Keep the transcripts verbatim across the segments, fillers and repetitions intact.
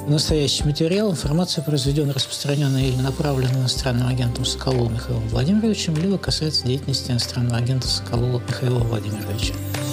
Настоящий материал, информация, произведенная, распространенная или направленная иностранным агентом Соколовым Михаилом Владимировичем, либо касается деятельности иностранного агента Соколова Михаила Владимировича.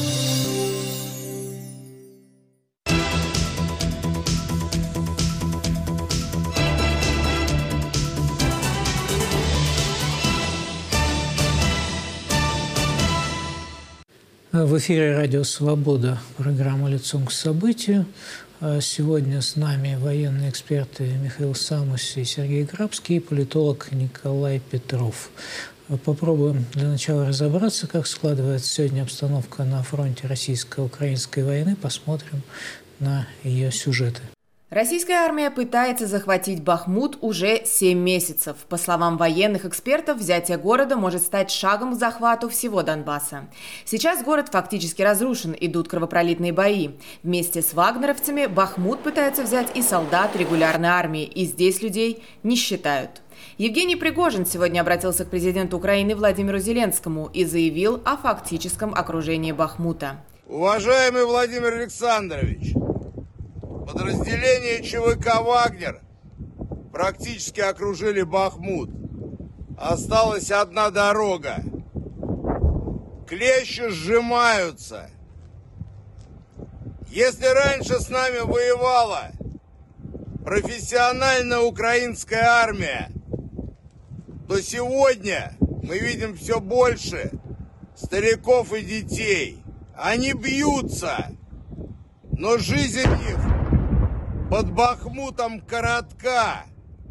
В эфире «Радио Свобода», программа «Лицом к событию». Сегодня с нами военные эксперты Михаил Самус и Сергей Грабский и политолог Николай Петров. Попробуем для начала разобраться, как складывается сегодня обстановка на фронте российско-украинской войны. Посмотрим на ее сюжеты. Российская армия пытается захватить Бахмут уже семь месяцев. По словам военных экспертов, взятие города может стать шагом к захвату всего Донбасса. Сейчас город фактически разрушен, идут кровопролитные бои. Вместе с вагнеровцами Бахмут пытаются взять и солдат регулярной армии, и здесь людей не считают. Евгений Пригожин сегодня обратился к президенту Украины Владимиру Зеленскому и заявил о фактическом окружении Бахмута. Уважаемый Владимир Александрович, подразделения ЧВК «Вагнер» практически окружили Бахмут. Осталась одна дорога. Клещи сжимаются. Если раньше с нами воевала профессиональная украинская армия, то сегодня мы видим все больше стариков и детей. Они бьются, но жизнь их под Бахмутом коротка.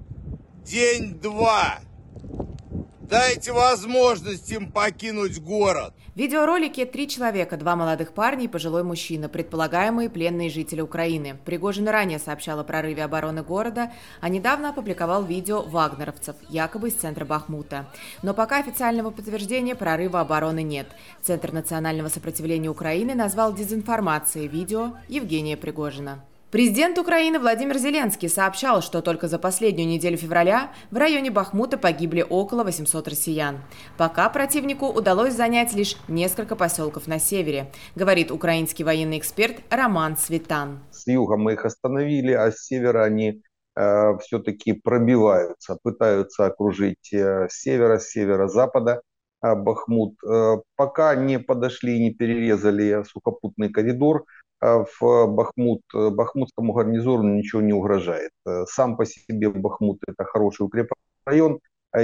День-два. Дайте возможность им покинуть город. В видеоролике три человека, два молодых парня и пожилой мужчина, предполагаемые пленные жители Украины. Пригожин ранее сообщал о прорыве обороны города, а недавно опубликовал видео вагнеровцев, якобы из центра Бахмута. Но пока официального подтверждения прорыва обороны нет. Центр национального сопротивления Украины назвал дезинформацией видео Евгения Пригожина. Президент Украины Владимир Зеленский сообщал, что только за последнюю неделю февраля в районе Бахмута погибли около восьмисот россиян. Пока противнику удалось занять лишь несколько поселков на севере, говорит украинский военный эксперт Роман Светан. С юга мы их остановили, а с севера они э, все-таки пробиваются, пытаются окружить э, с севера, с северо-запада э, Бахмут. Э, пока не подошли и не перерезали сухопутный коридор, в Бахмут, бахмутскому гарнизону ничего не угрожает. Сам по себе Бахмут – это хороший укрепрайон,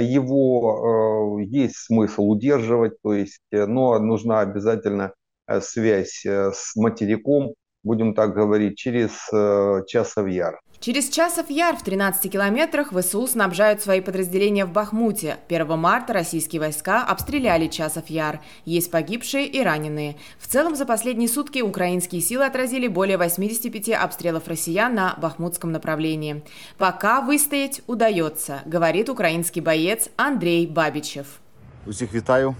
его э, есть смысл удерживать, то есть, но нужна обязательно связь с материком, будем так говорить, через э, Часов Яр. Через Часов Яр в тринадцати километрах ВСУ снабжают свои подразделения в Бахмуте. первого марта российские войска обстреляли Часов Яр. Есть погибшие и раненые. В целом за последние сутки украинские силы отразили более восьмидесяти пяти обстрелов россиян на бахмутском направлении. Пока выстоять удается, говорит украинский боец Андрей Бабичев. Усіх вітаю.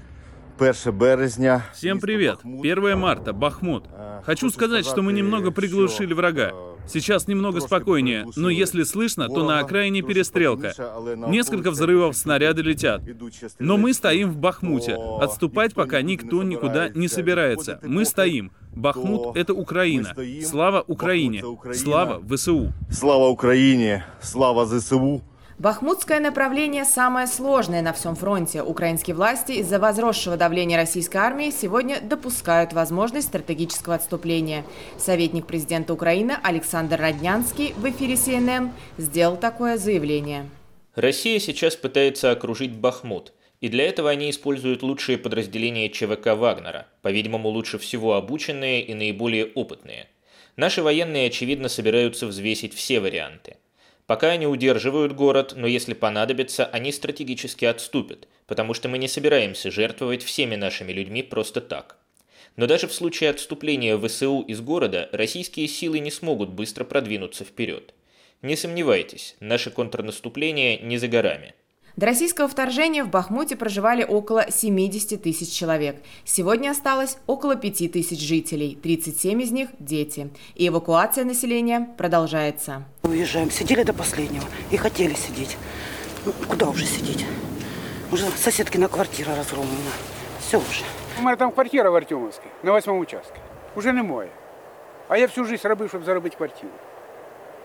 первого березня. Всем привет. первого марта, Бахмут. Хочу сказать, что мы немного приглушили врага. Сейчас немного спокойнее, но если слышно, то на окраине перестрелка. Несколько взрывов, снаряды летят. Но мы стоим в Бахмуте. Отступать пока никто никуда не собирается. Мы стоим. Бахмут – это Украина. Слава Украине. Слава ВСУ. Слава Украине. Слава ЗСУ. Бахмутское направление самое сложное на всем фронте. Украинские власти из-за возросшего давления российской армии сегодня допускают возможность стратегического отступления. Советник президента Украины Александр Роднянский в эфире Си Эн Эн сделал такое заявление. Россия сейчас пытается окружить Бахмут. И для этого они используют лучшие подразделения ЧВК «Вагнера», по-видимому, лучше всего обученные и наиболее опытные. Наши военные, очевидно, собираются взвесить все варианты. Пока они удерживают город, но если понадобится, они стратегически отступят, потому что мы не собираемся жертвовать всеми нашими людьми просто так. Но даже в случае отступления ВСУ из города, российские силы не смогут быстро продвинуться вперед. Не сомневайтесь, наше контрнаступление не за горами. До российского вторжения в Бахмуте проживали около семидесяти тысяч человек. Сегодня осталось около пяти тысяч жителей, тридцать семь из них – дети. И эвакуация населения продолжается. Уезжаем, сидели до последнего и хотели сидеть. Ну, куда уже сидеть? Уже соседкина квартира разгромлена. Все уже. У мене там квартира в Артемовській, на восьмому участку. Уже немає. А я всю жизнь робив, щоб заробити квартиру.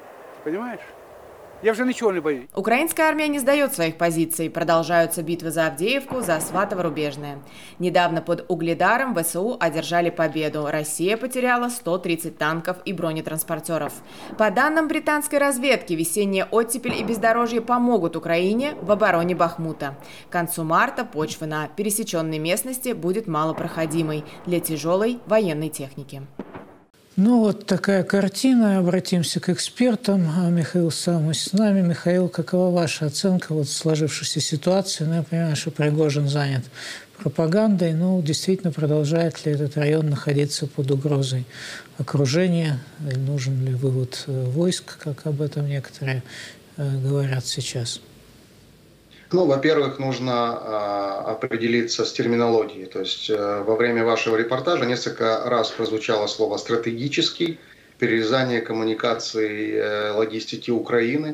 понимаешь? Я вже нічого не боюсь. Украинская армия не сдает своих позиций. Продолжаются битвы за Авдеевку, за Сватово-Рубежное. Недавно под Угледаром ВСУ одержали победу. Россия потеряла сто тридцать танков и бронетранспортеров. По данным британской разведки, весенняя оттепель и бездорожье помогут Украине в обороне Бахмута. К концу марта почва на пересеченной местности будет малопроходимой для тяжелой военной техники. Ну, вот такая картина. Обратимся к экспертам. Михаил Самусь с нами. Михаил, какова ваша оценка вот сложившейся ситуации? Ну, я понимаю, что Пригожин занят пропагандой, но действительно продолжает ли этот район находиться под угрозой окружения? Нужен ли вывод войск, как об этом некоторые говорят сейчас? Ну, во-первых, нужно э, определиться с терминологией. То есть э, во время вашего репортажа несколько раз прозвучало слово «стратегический», перерезание коммуникаций, э, логистики Украины.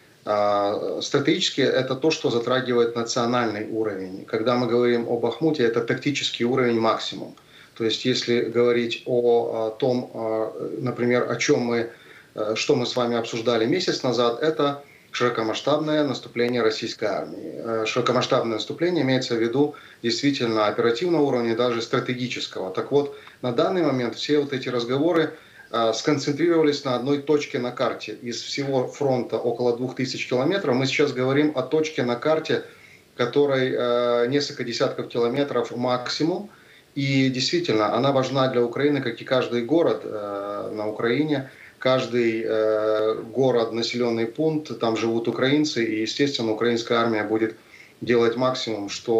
Э, стратегически – это то, что затрагивает национальный уровень. Когда мы говорим о Бахмуте, это тактический уровень максимум. То есть если говорить о, о том, э, например, о чем мы, э, что мы с вами обсуждали месяц назад, это широкомасштабное наступление российской армии. Широкомасштабное наступление имеется в виду действительно оперативного уровня, даже стратегического. Так вот, на данный момент все вот эти разговоры э, сконцентрировались на одной точке на карте. Из всего фронта около двух тысяч километров мы сейчас говорим о точке на карте, которой э, несколько десятков километров максимум. И действительно, она важна для Украины, как и каждый город э, на Украине. Каждый э, город, населенный пункт, там живут украинцы, и, естественно, украинская армия будет делать максимум, что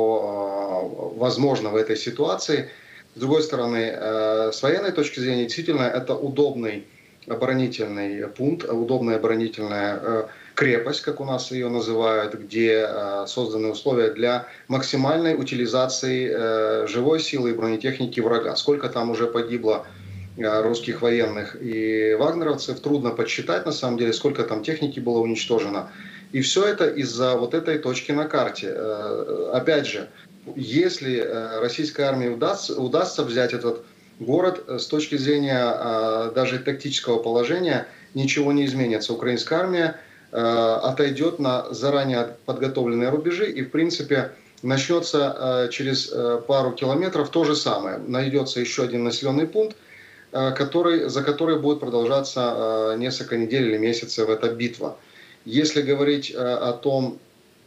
э, возможно в этой ситуации. С другой стороны, э, с военной точки зрения, действительно, это удобный оборонительный пункт, удобная оборонительная э, крепость, как у нас ее называют, где э, созданы условия для максимальной утилизации э, живой силы и бронетехники врага. Сколько там уже погибло русских военных и вагнеровцев, трудно подсчитать на самом деле, сколько там техники было уничтожено. И все это из-за вот этой точки на карте. Опять же, если российской армии удастся, удастся взять этот город, с точки зрения даже тактического положения, ничего не изменится. Украинская армия отойдет на заранее подготовленные рубежи и, в принципе, начнется через пару километров то же самое. Найдется еще один населенный пункт, Который, за который будет продолжаться э, несколько недель или месяцев эта битва. Если говорить э, о том,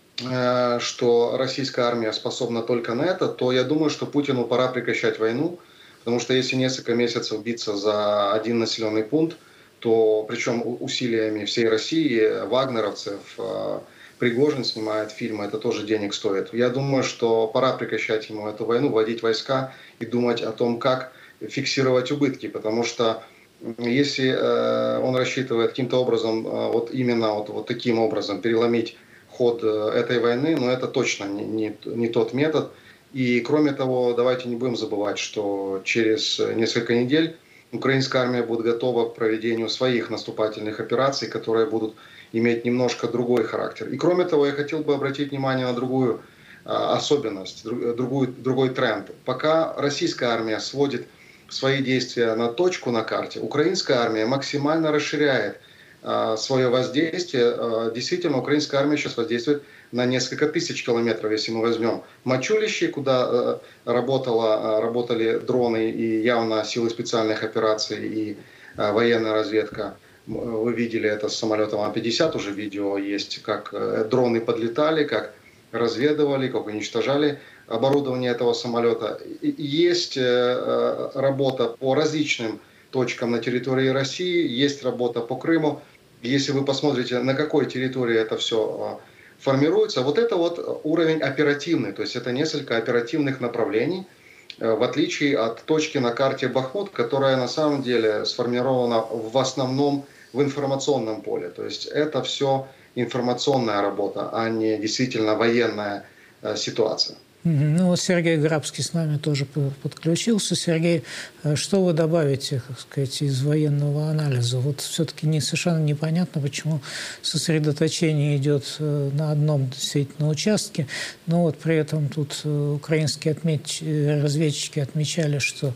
э, что российская армия способна только на это, то я думаю, что Путину пора прекращать войну, потому что если несколько месяцев биться за один населенный пункт, то причем усилиями всей России, вагнеровцев, э, Пригожин снимает фильмы, это тоже денег стоит. Я думаю, что пора прекращать ему эту войну, вводить войска и думать о том, как фиксировать убытки, потому что если э, он рассчитывает каким-то образом, э, вот именно вот, вот таким образом переломить ход э, этой войны, но это точно не, не, не тот метод. И кроме того, давайте не будем забывать, что через несколько недель украинская армия будет готова к проведению своих наступательных операций, которые будут иметь немножко другой характер. И кроме того, я хотел бы обратить внимание на другую э, особенность, другую, другой тренд. Пока российская армия сводит свои действия на точку на карте, украинская армия максимально расширяет э, свое воздействие. Э, действительно, украинская армия сейчас воздействует на несколько тысяч километров, если мы возьмем Мачулище, куда э, работала, работали дроны и явно силы специальных операций и э, военная разведка. Вы видели это с самолетом А пятьдесят, уже видео есть, как э, дроны подлетали, как разведывали, как уничтожали оборудование этого самолета. Есть работа по различным точкам на территории России, есть работа по Крыму. Если вы посмотрите, на какой территории это все формируется, вот это вот уровень оперативный, то есть это несколько оперативных направлений, в отличие от точки на карте Бахмут, которая на самом деле сформирована в основном в информационном поле. То есть это все информационная работа, а не действительно военная ситуация. Ну вот Сергей Грабский с нами тоже подключился. Сергей, что вы добавите, как сказать, из военного анализа? Вот все-таки не, совершенно непонятно, почему сосредоточение идет на одном действительно участке, но вот при этом тут украинские отметь... разведчики отмечали, что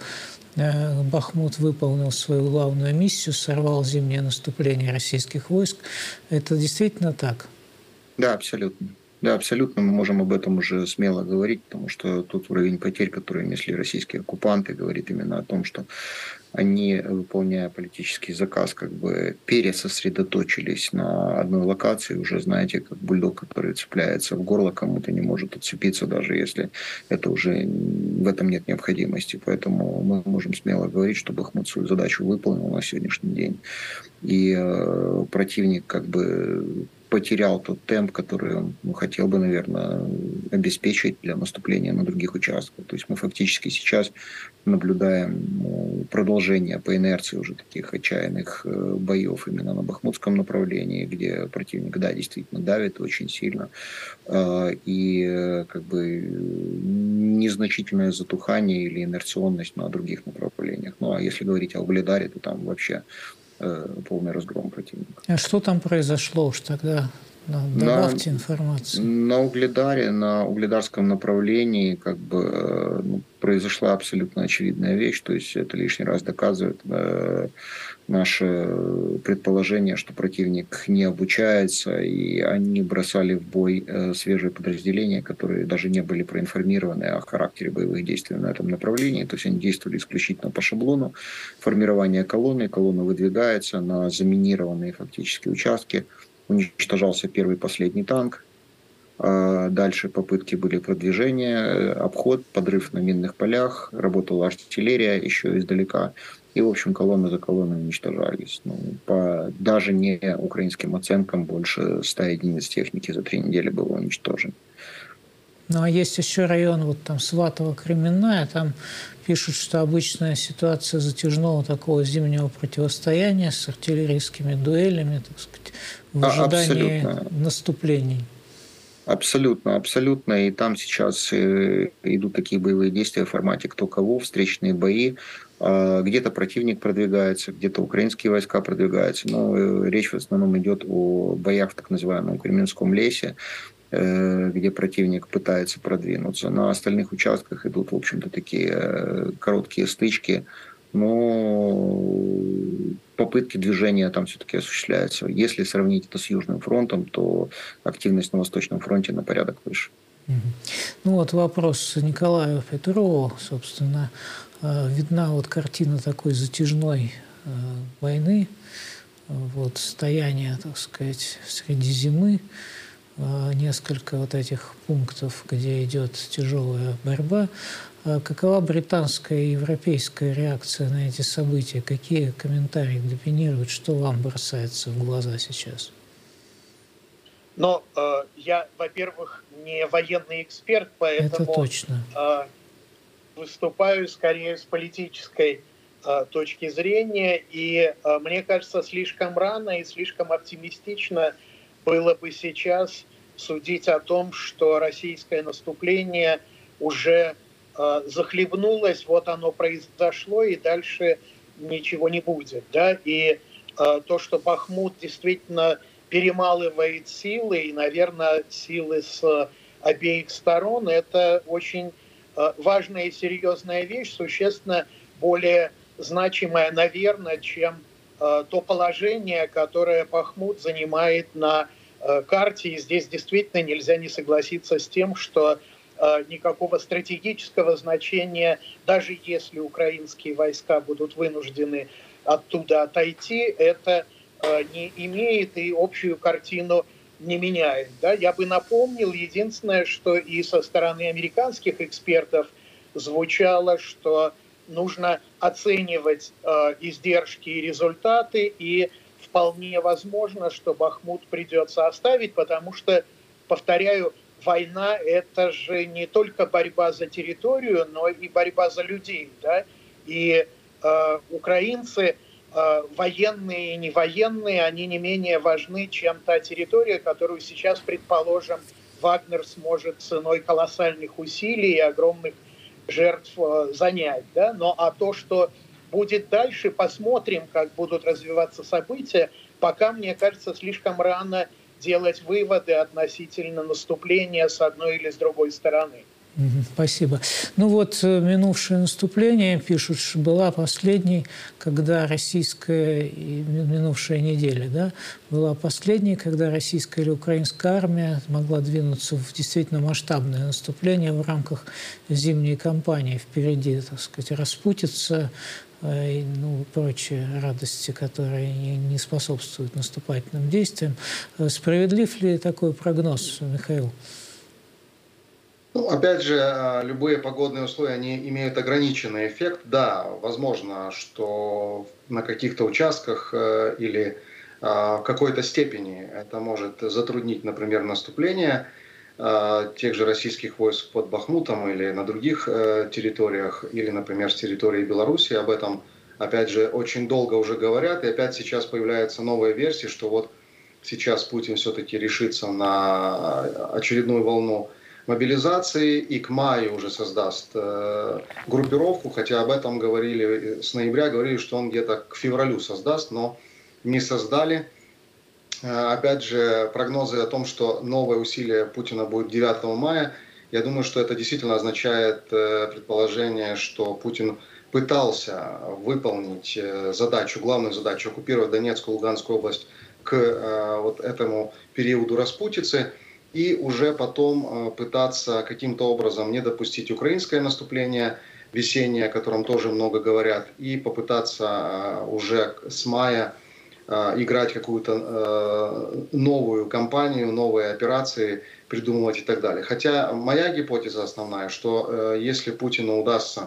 Бахмут выполнил свою главную миссию, сорвал зимнее наступление российских войск. Это действительно так? Да, абсолютно. Да, абсолютно, мы можем об этом уже смело говорить, потому что тот уровень потерь, который несли российские оккупанты, говорит именно о том, что они, выполняя политический заказ, как бы пересосредоточились на одной локации, уже, знаете, как бульдог, который цепляется в горло, кому-то не может отцепиться, даже если это уже в этом нет необходимости. Поэтому мы можем смело говорить, что Бахмут свою задачу выполнил на сегодняшний день. И э, противник как бы потерял тот темп, который он ну, хотел бы, наверное, обеспечить для наступления на других участках. То есть мы фактически сейчас наблюдаем ну, продолжение по инерции уже таких отчаянных э, боев именно на Бахмутском направлении, где противник, да, действительно давит очень сильно. Э, и э, как бы незначительное затухание или инерционность на других направлениях. Ну а если говорить о Угледаре, то там вообще полный разгром противника. А что там произошло уж тогда? Добавьте на, информацию. На Угледаре, на угледарском направлении как бы ну, произошла абсолютно очевидная вещь, то есть это лишний раз доказывает э, наше предположение, что противник не обучается, и они бросали в бой э, свежие подразделения, которые даже не были проинформированы о характере боевых действий на этом направлении, то есть они действовали исключительно по шаблону формирования колонны, колонна выдвигается на заминированные фактически участки, уничтожался первый и последний танк. Дальше попытки были продвижения, обход, подрыв на минных полях, работала артиллерия еще издалека. И, в общем, колонны за колонной уничтожались. Ну, по даже не украинским оценкам, больше ста единиц техники за три недели было уничтожено. Ну, а есть еще район, вот там Сватово-Кременная, там пишут, что обычная ситуация затяжного такого зимнего противостояния с артиллерийскими дуэлями, так сказать, в ожидании а, наступлений. Абсолютно, абсолютно. И там сейчас идут такие боевые действия в формате кто кого, встречные бои. Где-то противник продвигается, где-то украинские войска продвигаются. Но речь в основном идет о боях в так называемом Кременском лесе, где противник пытается продвинуться. На остальных участках идут, в общем-то, такие короткие стычки, но попытки движения там все-таки осуществляются. Если сравнить это с Южным фронтом, то активность на Восточном фронте на порядок выше. Ну вот вопрос Николаю Петрову, собственно, видна вот картина такой затяжной войны, вот стояние, так сказать, среди зимы, несколько вот этих пунктов, где идет тяжелая борьба. Какова британская и европейская реакция на эти события? Какие комментарии допинируют? Что вам бросается в глаза сейчас? Но э, я, во-первых, не военный эксперт, поэтому Это точно. Э, выступаю скорее с политической э, точки зрения. И э, мне кажется, слишком рано и слишком оптимистично было бы сейчас судить о том, что российское наступление уже э, захлебнулось, вот оно произошло, и дальше ничего не будет. Да? И э, то, что Бахмут действительно перемалывает силы, и, наверное, силы с обеих сторон, это очень э, важная и серьезная вещь, существенно более значимая, наверное, чем э, то положение, которое Бахмут занимает на карте, и здесь действительно нельзя не согласиться с тем, что э, никакого стратегического значения, даже если украинские войска будут вынуждены оттуда отойти, это э, не имеет и общую картину не меняет. Да? Я бы напомнил, единственное, что и со стороны американских экспертов звучало, что нужно оценивать э, издержки и результаты, и вполне возможно, что Бахмут придется оставить, потому что, повторяю, война – это же не только борьба за территорию, но и борьба за людей. Да? И э, украинцы, э, военные и невоенные, они не менее важны, чем та территория, которую сейчас, предположим, Вагнер сможет ценой колоссальных усилий и огромных жертв э, занять. Да? Но а то, что будет дальше, посмотрим, как будут развиваться события. Пока, мне кажется, слишком рано делать выводы относительно наступления с одной или с другой стороны. Спасибо. Ну вот, минувшее наступление, пишут, что была последней, когда российская, минувшая неделя, да, была последней, когда российская или украинская армия могла двинуться в действительно масштабное наступление в рамках зимней кампании. Впереди, так сказать, распутица, и, ну, прочие радости, которые не, не способствуют наступательным действиям. Справедлив ли такой прогноз, Михаил? Ну, опять же, любые погодные условия, они имеют ограниченный эффект. Да, возможно, что на каких-то участках или в какой-то степени это может затруднить, например, наступление тех же российских войск под Бахмутом или на других территориях, или, например, с территории Беларуси. Об этом, опять же, очень долго уже говорят, и опять сейчас появляются новые версии, что вот сейчас Путин все-таки решится на очередную волну мобилизации и к маю уже создаст э, группировку, хотя об этом говорили с ноября, говорили, что он где-то к февралю создаст, но не создали. Э, опять же, прогнозы о том, что новое усилие Путина будет девятого мая, я думаю, что это действительно означает э, предположение, что Путин пытался выполнить э, задачу, главную задачу, оккупировать Донецкую, Луганскую область к э, вот этому периоду распутицы, и уже потом пытаться каким-то образом не допустить украинское наступление весеннее, о котором тоже много говорят, и попытаться уже с мая играть какую-то новую кампанию, новые операции, придумывать и так далее. Хотя моя гипотеза основная, что если Путину удастся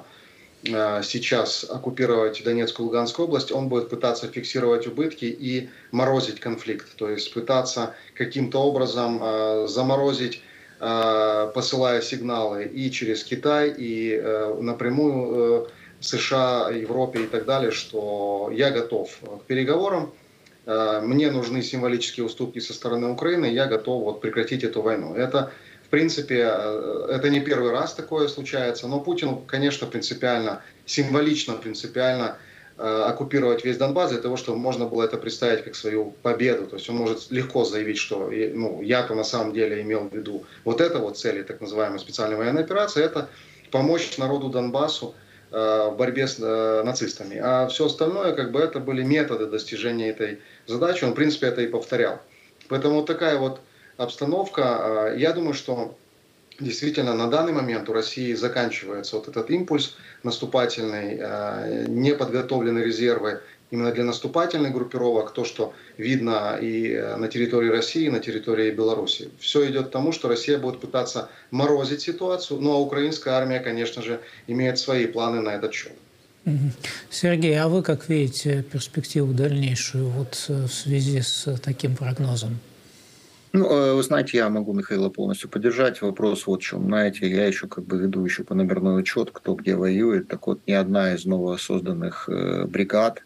сейчас оккупировать Донецкую и Луганскую область, он будет пытаться фиксировать убытки и морозить конфликт. То есть пытаться каким-то образом э, заморозить, э, посылая сигналы и через Китай, и э, напрямую э, США, Европе и так далее, что я готов к переговорам, э, мне нужны символические уступки со стороны Украины, я готов вот, прекратить эту войну. Это В принципе, это не первый раз такое случается, но Путину, конечно, принципиально, символично, принципиально э, оккупировать весь Донбасс для того, чтобы можно было это представить как свою победу. То есть он может легко заявить, что ну, я-то на самом деле имел в виду вот это вот цели так называемой специальной военной операции, это помочь народу Донбассу э, в борьбе с э, нацистами. А все остальное, как бы, это были методы достижения этой задачи. Он, в принципе, это и повторял. Поэтому вот такая вот обстановка. Я думаю, что действительно на данный момент у России заканчивается вот этот импульс наступательный, неподготовленные резервы именно для наступательных группировок, то, что видно и на территории России, и на территории Беларуси. Все идет к тому, что Россия будет пытаться морозить ситуацию, ну а украинская армия, конечно же, имеет свои планы на этот счет. Сергей, а вы как видите перспективу дальнейшую вот в связи с таким прогнозом? Ну, вы знаете, я могу Михаила полностью поддержать. Вопрос вот в чем. Знаете, я еще как бы веду еще по номерной учет, кто где воюет. Так вот, ни одна из новосозданных бригад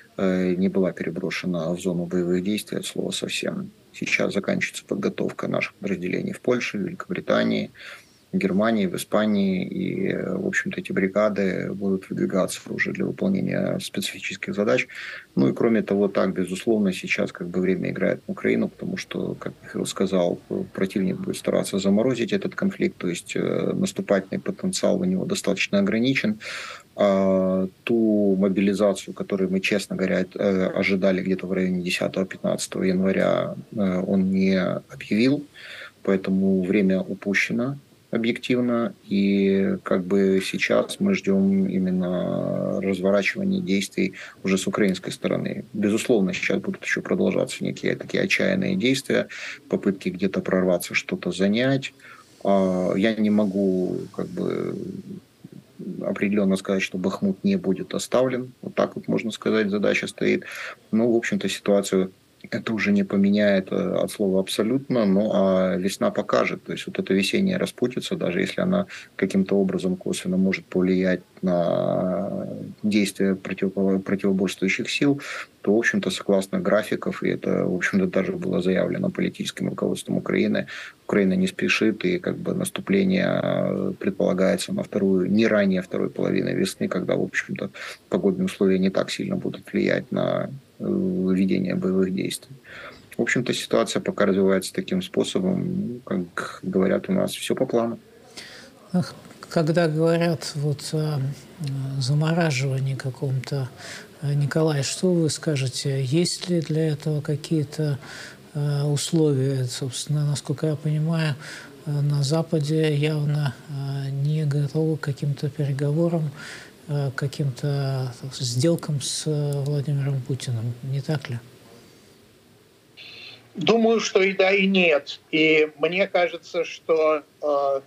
не была переброшена в зону боевых действий от слова совсем. Сейчас заканчивается подготовка наших подразделений в Польше, в Великобритании, в Германии, в Испании. И, в общем-то, эти бригады будут выдвигаться уже для выполнения специфических задач. Ну и, кроме того, так, безусловно, сейчас как бы время играет на Украину, потому что, как Михаил сказал, противник будет стараться заморозить этот конфликт, то есть э, наступательный потенциал у него достаточно ограничен. А ту мобилизацию, которую мы, честно говоря, э, ожидали где-то в районе десятого-пятнадцатого января, э, он не объявил, поэтому время упущено объективно, и как бы сейчас мы ждем именно разворачивания действий уже с украинской стороны. Безусловно, сейчас будут еще продолжаться некие такие отчаянные действия, попытки где-то прорваться, что-то занять. Я не могу как бы определенно сказать, что Бахмут не будет оставлен. Вот так вот можно сказать, задача стоит. Ну, в общем-то, ситуацию это уже не поменяет от слова абсолютно, ну а весна покажет. То есть вот эта весенняя распутица, даже если она каким-то образом косвенно может повлиять на действия против, противоборствующих сил, то, в общем-то, согласно графиков, и это, в общем-то, даже было заявлено политическим руководством Украины, Украина не спешит, и как бы наступление предполагается на вторую, не ранее второй половины весны, когда, в общем-то, погодные условия не так сильно будут влиять на ведение боевых действий. В общем-то, ситуация пока развивается таким способом, как говорят у нас, все по плану. Когда говорят вот о замораживании каком-то, Николай, что вы скажете? Есть ли для этого какие-то условия? Собственно, насколько я понимаю, на Западе явно не готовы к каким-то переговорам, к каким-то сделкам с Владимиром Путиным. Не так ли? Думаю, что и да, и нет. И мне кажется, что э,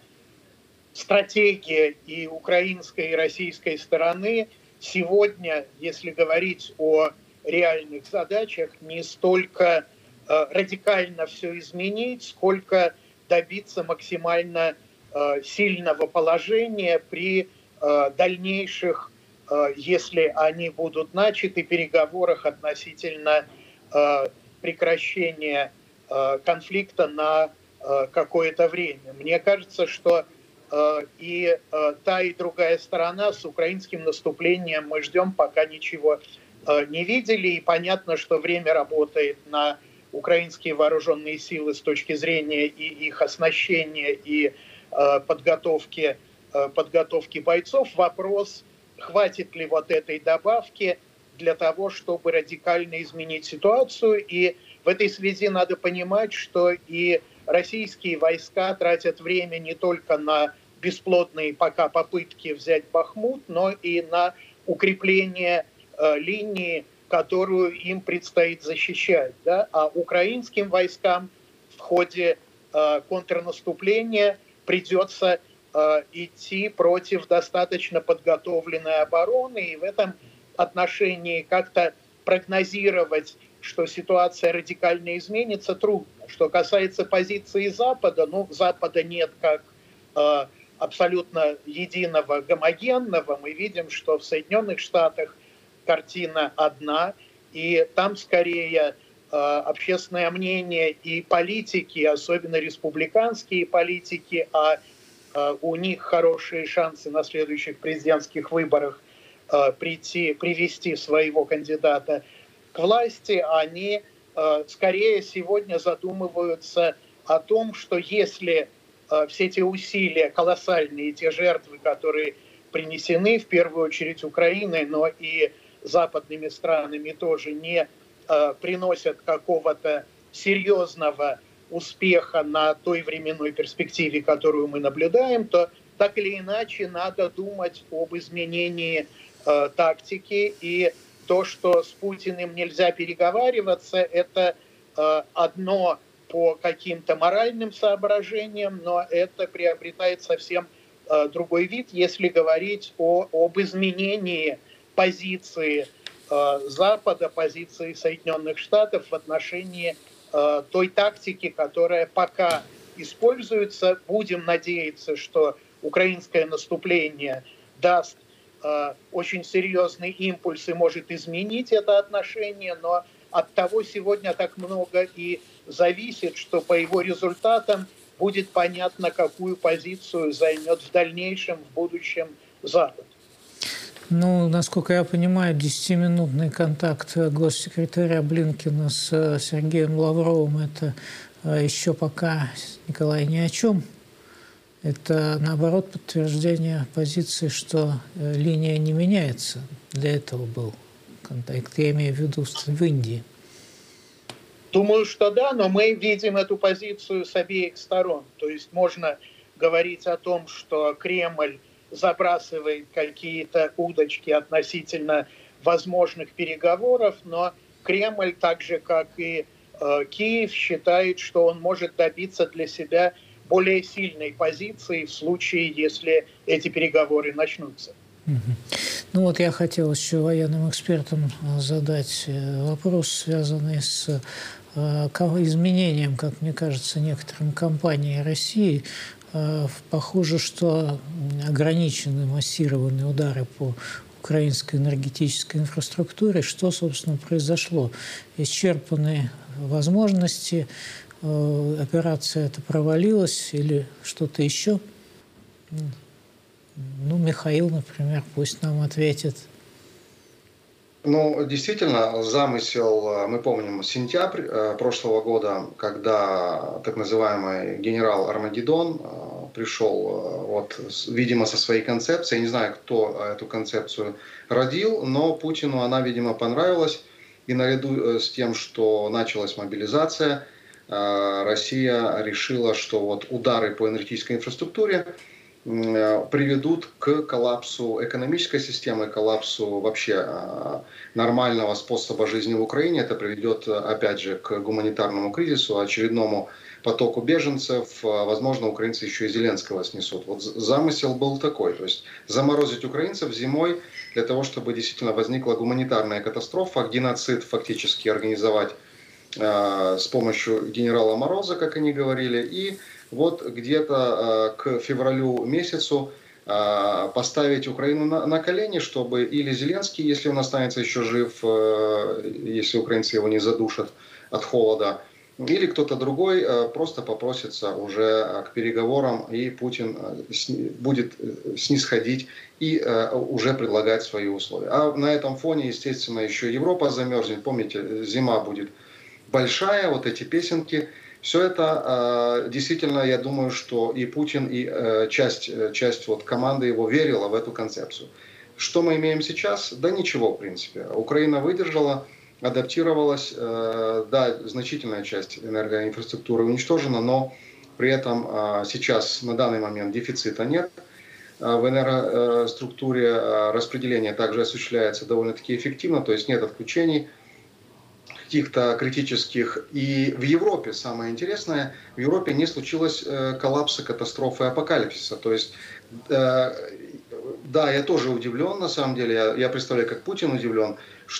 стратегия и украинской, и российской стороны сегодня, если говорить о реальных задачах, не столько э, радикально все изменить, сколько добиться максимально э, сильного положения при э, дальнейших, э, если они будут начаты, переговорах относительно э, прекращения э, конфликта на э, какое-то время. Мне кажется, что э, и э, та, и другая сторона с украинским наступлением мы ждем, пока ничего э, не видели. И понятно, что время работает на украинские вооруженные силы с точки зрения и их оснащения, и э, подготовки, э, подготовки бойцов. Вопрос, хватит ли вот этой добавки для того, чтобы радикально изменить ситуацию. И в этой связи надо понимать, что и российские войска тратят время не только на бесплодные пока попытки взять Бахмут, но и на укрепление э, линии, которую им предстоит защищать. Да? А украинским войскам в ходе э, контрнаступления придется э, идти против достаточно подготовленной обороны, и в этом отношении как-то прогнозировать, что ситуация радикально изменится, трудно. Что касается позиции Запада, ну, Запада нет как э, абсолютно единого, гомогенного. Мы видим, что в Соединенных Штатах картина одна, и там скорее э, общественное мнение и политики, особенно республиканские политики, а э, у них хорошие шансы на следующих президентских выборах прийти, привести своего кандидата к власти, они э, скорее сегодня задумываются о том, что если э, все эти усилия колоссальные, те жертвы, которые принесены в первую очередь Украиной, но и западными странами тоже не э, приносят какого-то серьезного успеха на той временной перспективе, которую мы наблюдаем, то так или иначе надо думать об изменении э, тактики. И то, что с Путиным нельзя переговариваться, это э, одно по каким-то моральным соображениям, но это приобретает совсем э, другой вид, если говорить о, об изменении позиции э, Запада, позиции Соединенных Штатов в отношении э, той тактики, которая пока используется. Будем надеяться, что украинское наступление даст э, очень серьезный импульс и может изменить это отношение, но от того сегодня так много и зависит, что по его результатам будет понятно, какую позицию займет в дальнейшем, в будущем Запад. Ну, насколько я понимаю, десятиминутный контакт госсекретаря Блинкена с Сергеем Лавровым – это еще пока, Николай, ни о чем. Это, наоборот, подтверждение позиции, что линия не меняется. Для этого был контакт. Я имею в виду в Индии. Думаю, что да, но мы видим эту позицию с обеих сторон. То есть можно говорить о том, что Кремль забрасывает какие-то удочки относительно возможных переговоров, но Кремль, так же как и э, Киев, считает, что он может добиться для себя более сильной позиции в случае, если эти переговоры начнутся. Ну вот я хотел еще военным экспертам задать вопрос, связанный с изменением, как мне кажется, некоторым компаний России. Похоже, что ограничены массированные удары по украинской энергетической инфраструктуре. Что, собственно, произошло? Исчерпаны возможности, операция эта провалилась или что-то еще? Ну, Михаил, например, пусть нам ответит. Ну, действительно, замысел, мы помним, сентябрь прошлого года, когда так называемый генерал Армагеддон пришел, вот, видимо, со своей концепцией. Я не знаю, кто эту концепцию родил, но Путину она, видимо, понравилась. И наряду с тем, что началась мобилизация, Россия решила, что вот удары по энергетической инфраструктуре приведут к коллапсу экономической системы, коллапсу вообще нормального способа жизни в Украине. Это приведет, опять же, к гуманитарному кризису, очередному потоку беженцев. Возможно, украинцы еще и Зеленского снесут. Вот замысел был такой. То есть заморозить украинцев зимой для того, чтобы действительно возникла гуманитарная катастрофа, геноцид фактически организовать э, с помощью генерала Мороза, как они говорили. И вот где-то э, к февралю месяцу э, поставить Украину на, на колени, чтобы или Зеленский, если он останется еще жив, э, если украинцы его не задушат от холода, или кто-то другой просто попросится уже к переговорам, и Путин будет снисходить и уже предлагать свои условия. А на этом фоне, естественно, еще Европа замерзнет. Помните, зима будет большая, вот эти песенки. Все это действительно, я думаю, что и Путин, и часть, часть вот команды его верила в эту концепцию. Что мы имеем сейчас? Да ничего, в принципе. Украина выдержала, адаптировалась, да, значительная часть энергоинфраструктуры уничтожена, но при этом сейчас на данный момент дефицита нет. В энергоструктуре распределение также осуществляется довольно-таки эффективно, то есть нет отключений каких-то критических. И в Европе, самое интересное, в Европе не случилось коллапса, катастрофы, апокалипсиса. То есть, да, я тоже удивлен, на самом деле, я, я представляю, как Путин удивлен,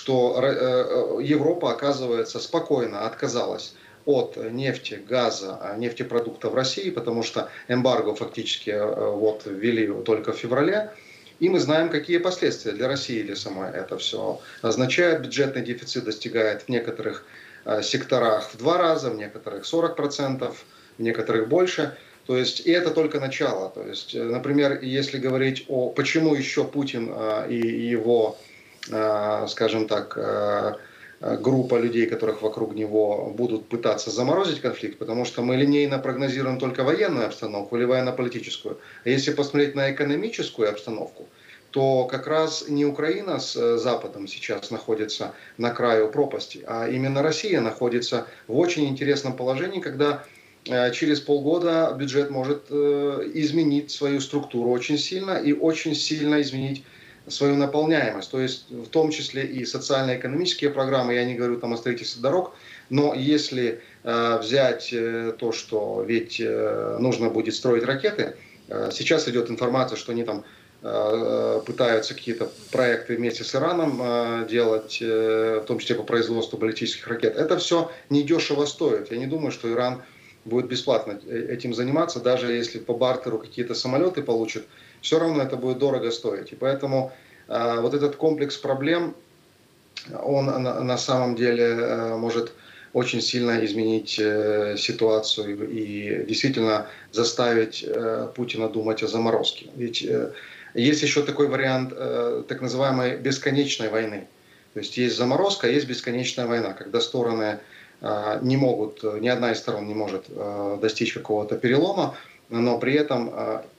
что Европа, оказывается, спокойно отказалась от нефти, газа, нефтепродуктов в России, потому что эмбарго фактически вот ввели только в феврале. И мы знаем, какие последствия для России, для самой это все означает. Бюджетный дефицит достигает в некоторых секторах в два раза, в некоторых сорок процентов, в некоторых больше. То есть, и это только начало. То есть, например, если говорить о, почему еще Путин и его, скажем так, группа людей, которых вокруг него будут пытаться заморозить конфликт, потому что мы линейно прогнозируем только военную обстановку или военно-политическую. А если посмотреть на экономическую обстановку, то как раз не Украина с Западом сейчас находится на краю пропасти, а именно Россия находится в очень интересном положении, когда через полгода бюджет может изменить свою структуру очень сильно и очень сильно изменить свою наполняемость, то есть в том числе и социально-экономические программы, я не говорю там о строительстве дорог, но если э, взять э, то, что ведь э, нужно будет строить ракеты, э, сейчас идет информация, что они там э, пытаются какие-то проекты вместе с Ираном э, делать, э, в том числе по производству баллистических ракет, это все недешево стоит. Я не думаю, что Иран будет бесплатно этим заниматься, даже если по бартеру какие-то самолеты получат, все равно это будет дорого стоить. И поэтому э, вот этот комплекс проблем, он на, на самом деле э, может очень сильно изменить э, ситуацию и действительно заставить э, Путина думать о заморозке. Ведь э, есть еще такой вариант э, так называемой бесконечной войны. То есть есть заморозка, есть бесконечная война, когда стороны э, не могут, ни одна из сторон не может э, достичь какого-то перелома, но при этом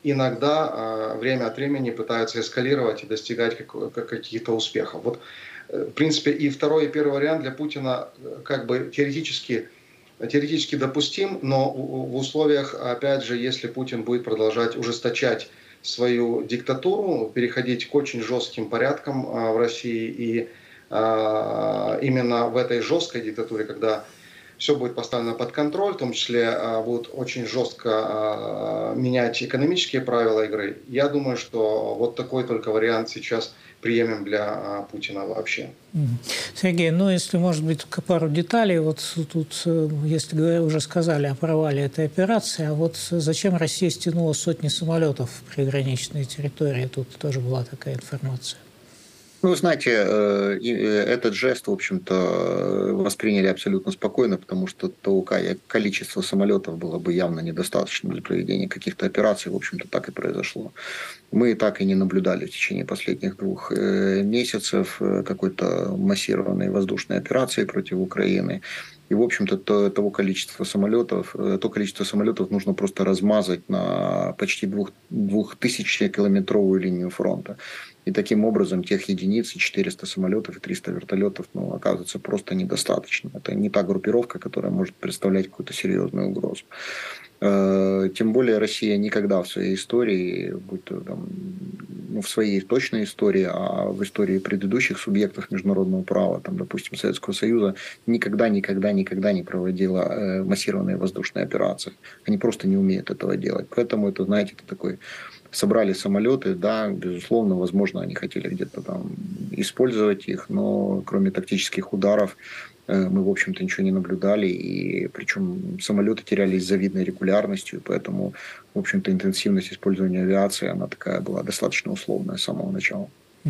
иногда время от времени пытаются эскалировать и достигать каких-то успехов. Вот, в принципе, и второй, и первый вариант для Путина как бы теоретически, теоретически допустим, но в условиях, опять же, если Путин будет продолжать ужесточать свою диктатуру, переходить к очень жестким порядкам в России, и именно в этой жесткой диктатуре, когда все будет поставлено под контроль, в том числе будут очень жестко менять экономические правила игры. Я думаю, что вот такой только вариант сейчас приемлем для Путина вообще. Сергей, ну если, может быть, пару деталей. Вот тут, если говоря, уже сказали о провале этой операции, а вот зачем Россия стянула сотни самолетов в приграничные территории? Тут тоже была такая информация. Ну, знаете, этот жест, в общем-то, восприняли абсолютно спокойно, потому что то количество самолетов было бы явно недостаточно для проведения каких-то операций, в общем-то, так и произошло. Мы так и не наблюдали в течение последних двух месяцев какой-то массированной воздушной операции против Украины. И, в общем-то, то, того количества самолетов, то количество самолетов нужно просто размазать на почти двух, двухтысячекилометровую линию фронта. И таким образом тех единиц, четыреста самолетов и триста вертолетов, ну, оказывается просто недостаточно. Это не та группировка, которая может представлять какую-то серьезную угрозу. Тем более Россия никогда в своей истории, будь то там, ну, в своей точной истории, а в истории предыдущих субъектов международного права, там, допустим, Советского Союза, никогда, никогда, никогда не проводила массированные воздушные операции. Они просто не умеют этого делать. Поэтому это, знаете, это такой... Собрали самолеты, да, безусловно, возможно, они хотели где-то там использовать их, но кроме тактических ударов мы, в общем-то, ничего не наблюдали, и причем самолеты терялись с завидной регулярностью, поэтому, в общем-то, интенсивность использования авиации, она такая была достаточно условная с самого начала.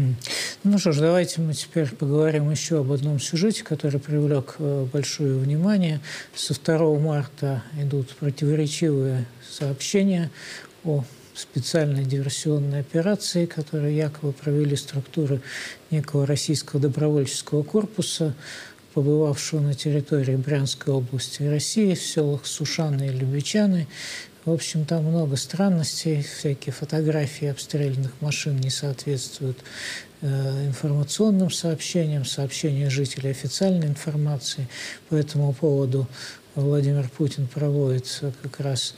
Ну что ж, давайте мы теперь поговорим еще об одном сюжете, который привлек большое внимание. Со второго марта идут противоречивые сообщения о специальной диверсионной операции, которую якобы провели структуры некого российского добровольческого корпуса, побывавшего на территории Брянской области России, в селах Сушаны и Любичаны. В общем, там много странностей, всякие фотографии обстрелянных машин не соответствуют э, информационным сообщениям, сообщения жителей официальной информации. По этому поводу Владимир Путин проводит как раз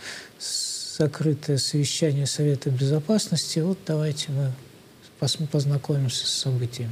закрытое совещание Совета Безопасности. Вот давайте мы познакомимся с событиями.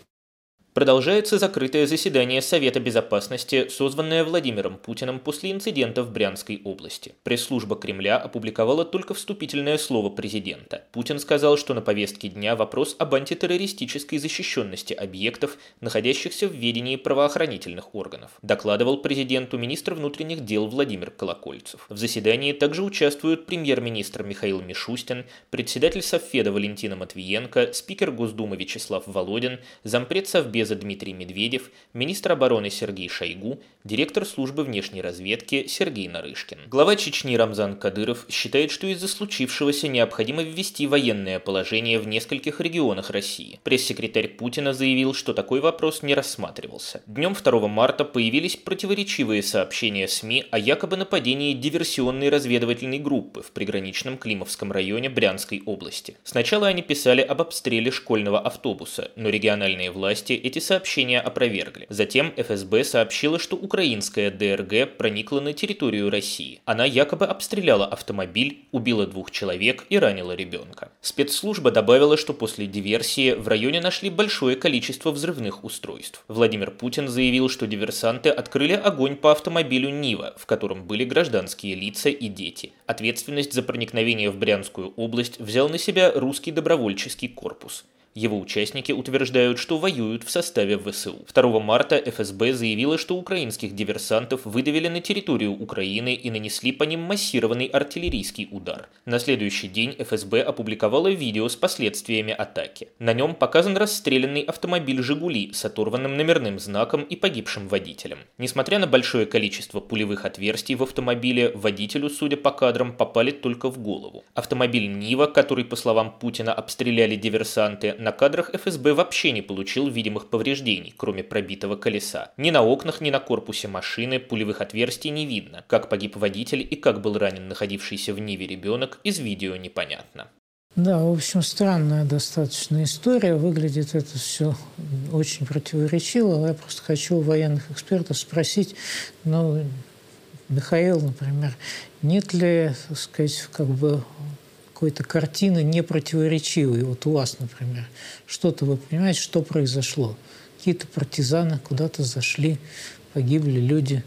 Продолжается закрытое заседание Совета Безопасности, созванное Владимиром Путиным после инцидента в Брянской области. Пресс-служба Кремля опубликовала только вступительное слово президента. Путин сказал, что на повестке дня вопрос об антитеррористической защищенности объектов, находящихся в ведении правоохранительных органов. Докладывал президенту министр внутренних дел Владимир Колокольцев. В заседании также участвуют премьер-министр Михаил Мишустин, председатель Совфеда Валентина Матвиенко, спикер Госдумы Вячеслав Володин, зампред Совбеза Дмитрий Медведев, министр обороны Сергей Шойгу, директор службы внешней разведки Сергей Нарышкин. Глава Чечни Рамзан Кадыров считает, что из-за случившегося необходимо ввести военное положение в нескольких регионах России. Пресс-секретарь Путина заявил, что такой вопрос не рассматривался. Днем второго марта появились противоречивые сообщения СМИ о якобы нападении диверсионной разведывательной группы в приграничном Климовском районе Брянской области. Сначала они писали об обстреле школьного автобуса, но региональные власти эти сообщения опровергли. Затем эф эс бэ сообщила, что украинская дэ эр гэ проникла на территорию России. Она якобы обстреляла автомобиль, убила двух человек и ранила ребенка. Спецслужба добавила, что после диверсии в районе нашли большое количество взрывных устройств. Владимир Путин заявил, что диверсанты открыли огонь по автомобилю «Нива», в котором были гражданские лица и дети. Ответственность за проникновение в Брянскую область взял на себя русский добровольческий корпус. Его участники утверждают, что воюют в составе вэ эс у. второго марта эф эс бэ заявила, что украинских диверсантов выдавили на территорию Украины и нанесли по ним массированный артиллерийский удар. На следующий день эф эс бэ опубликовала видео с последствиями атаки. На нем показан расстрелянный автомобиль «Жигули» с оторванным номерным знаком и погибшим водителем. Несмотря на большое количество пулевых отверстий в автомобиле, водителю, судя по кадрам, попали только в голову. Автомобиль «Нива», который, по словам Путина, обстреляли диверсанты, на кадрах эф эс бэ вообще не получил видимых повреждений, кроме пробитого колеса. Ни на окнах, ни на корпусе машины пулевых отверстий не видно. Как погиб водитель и как был ранен находившийся в Ниве ребенок, из видео непонятно. Да, в общем, странная достаточно история. Выглядит это все очень противоречиво. Я просто хочу у военных экспертов спросить, ну, Михаил, например, нет ли, так сказать, как бы какой-то картины непротиворечивой. Вот у вас, например, что-то вы понимаете, что произошло? Какие-то партизаны куда-то зашли, погибли люди.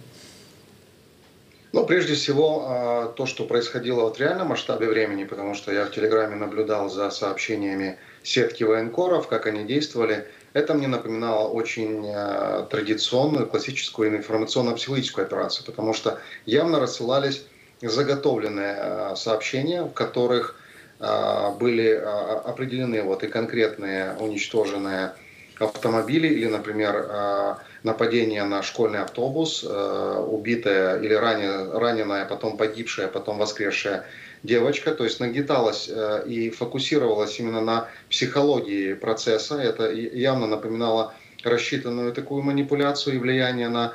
Ну, прежде всего, то, что происходило вот в реальном масштабе времени, потому что я в Телеграме наблюдал за сообщениями сетки военкоров, как они действовали, это мне напоминало очень традиционную, классическую информационно-психологическую операцию, потому что явно рассылались заготовленные сообщения, в которых были определены вот и конкретные уничтоженные автомобилей или, например, нападение на школьный автобус, убитая или раненая, потом погибшая, потом воскресшая девочка. То есть нагнеталась и фокусировалась именно на психологии процесса. Это явно напоминало рассчитанную такую манипуляцию и влияние на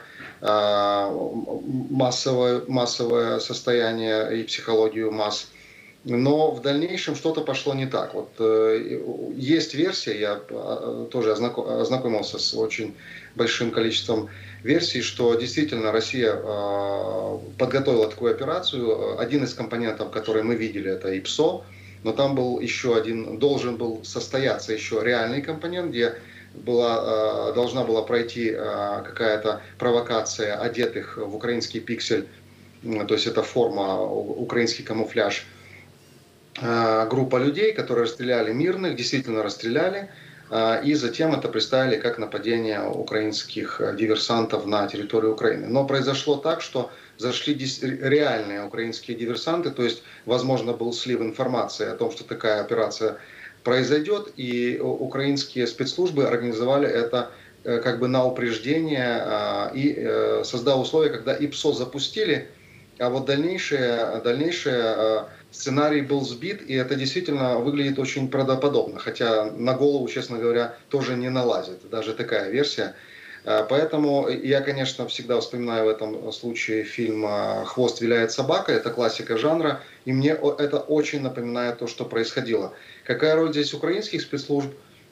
массовое, массовое состояние и психологию масс. Но в дальнейшем что-то пошло не так. Вот, э, есть версия, я тоже ознакомился с очень большим количеством версий, что действительно Россия э, подготовила такую операцию. Один из компонентов, который мы видели, это ИПСО, но там был еще один, должен был состояться еще реальный компонент, где была, э, должна была пройти э, какая-то провокация одетых в украинский пиксель, э, то есть это форма, украинский камуфляж, группа людей, которые расстреляли мирных, действительно расстреляли, и затем это представили как нападение украинских диверсантов на территорию Украины. Но произошло так, что зашли реальные украинские диверсанты, то есть, возможно, был слив информации о том, что такая операция произойдет, и украинские спецслужбы организовали это как бы на упреждение и создав условия, когда ИПСО запустили, а вот дальнейшее, дальнейшее сценарий был сбит, и это действительно выглядит очень правдоподобно, хотя на голову, честно говоря, тоже не налазит, даже такая версия. Поэтому я, конечно, всегда вспоминаю в этом случае фильм «Хвост виляет собака», это классика жанра, и мне это очень напоминает то, что происходило. Какая роль здесь украинских спецслужб?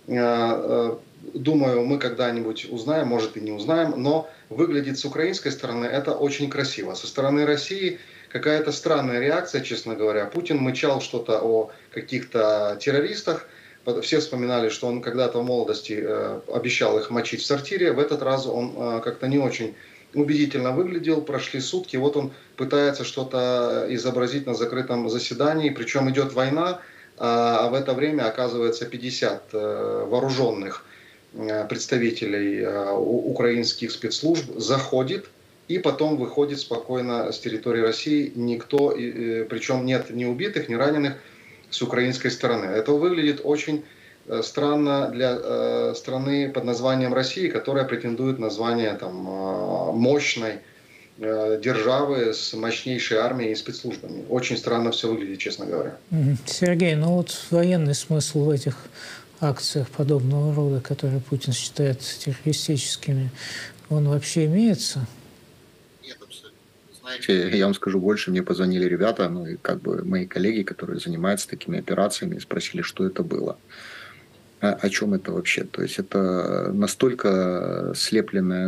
Думаю, мы когда-нибудь узнаем, может и не узнаем, но выглядит с украинской стороны это очень красиво. Со стороны России какая-то странная реакция, честно говоря. Путин мычал что-то о каких-то террористах. Все вспоминали, что он когда-то в молодости э, обещал их мочить в сортире. В этот раз он э, как-то не очень убедительно выглядел. Прошли сутки, вот он пытается что-то изобразить на закрытом заседании. Причем идет война, а в это время оказывается пятьдесят э, вооруженных э, представителей э, украинских спецслужб заходит и потом выходит спокойно с территории России. Никто, э, причем нет ни убитых, ни раненых с украинской стороны. Это выглядит очень странно для э, страны под названием Россия, которая претендует на звание там, э, мощной э, державы с мощнейшей армией и спецслужбами. Очень странно все выглядит, честно говоря. Сергей, ну вот военный смысл в этих акциях подобного рода, которые Путин считает террористическими, он вообще имеется? Знаете, я вам скажу больше, мне позвонили ребята, ну и как бы мои коллеги, которые занимаются такими операциями, спросили, что это было. О, о чем это вообще? То есть это настолько слепленное